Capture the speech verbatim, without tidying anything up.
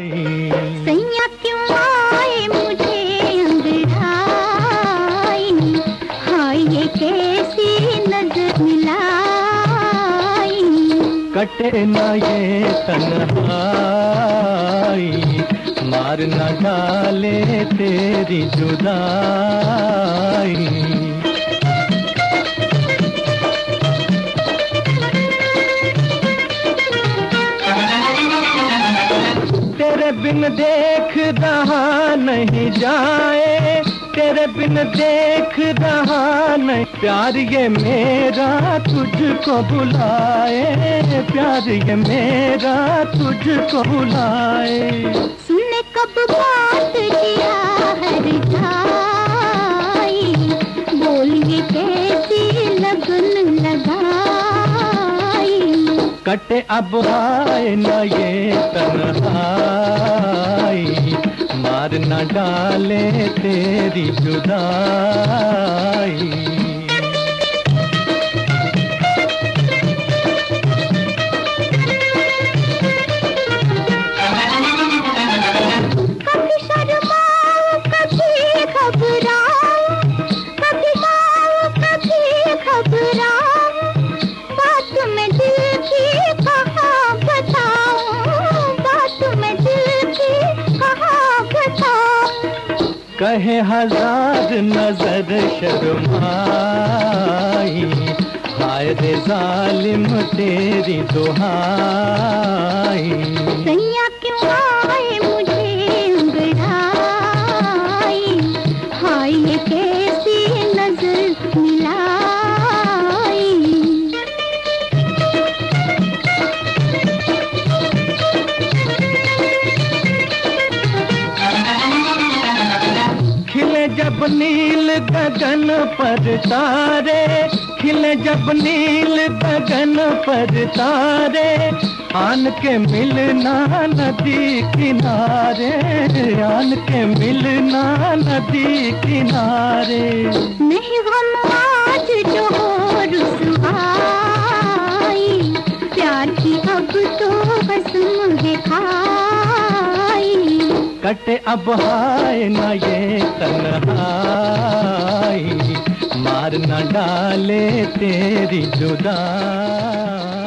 सैया क्यों आए मुझे अंगड़ाई, हाय ये कैसी नजर मिलाई। कटे ना ये तन्हाई, मार न डाले तेरी जुदाई। तेरे बिन देख रहा नहीं जाए, तेरे बिन देख रहा नहीं। प्यार ये मेरा तुझको बुलाए, प्यार ये मेरा तुझको बुलाए। सुन कब बात किया हर जाई, बोल ये कैसी लगन लगाई। कटे अब हाय न ये तन्हाई, मार न डाले तेरी जुदाई। कभी शर्माऊं कभी घबराऊं, कभी शर्माऊं कभी घबराऊं। बात में दिल की कहाँ बताऊं, बात में दिल की कहाँ बताऊं। कहे हजार नजर शर्माई, हाय रे जालिम तेरी दुहाई। सैया क्यों आए मुझे अंगड़ाई, हाय ये कैसी नजर मिलाई। खिले जब नील गगन पर तारे, खिले जब नील गगन पर तारे। आन के मिलना नदी किनारे, आन के मिलना नदी किनारे। नहीं गम आज जो हो रुसवाई, प्यार की अब तो कसम है खाई। कटे अब हाय न ये तन्हाई, मार न डाले तेरी जुदाई।